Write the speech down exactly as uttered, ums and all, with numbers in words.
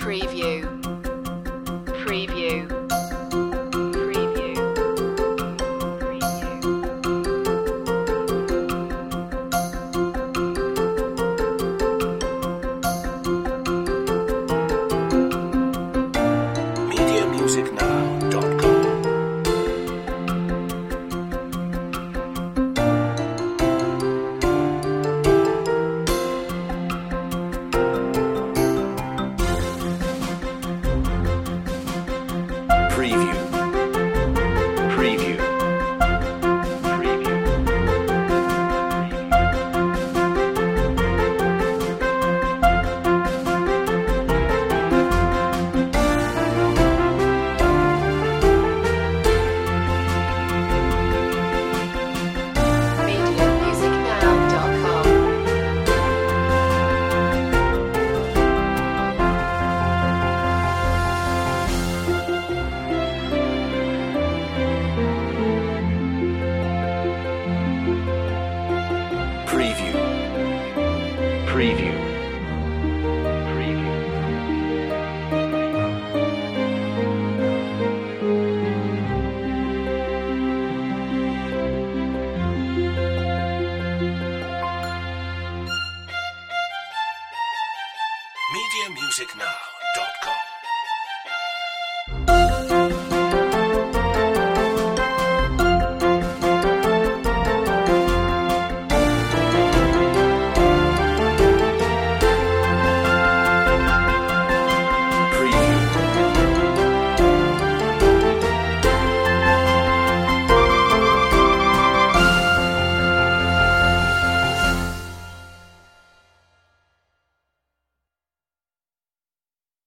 Preview. Preview. Preview. media music now dot com. Preview. Preview. Preview. media music now dot com. Preview. Preview. Preview. media music now dot com.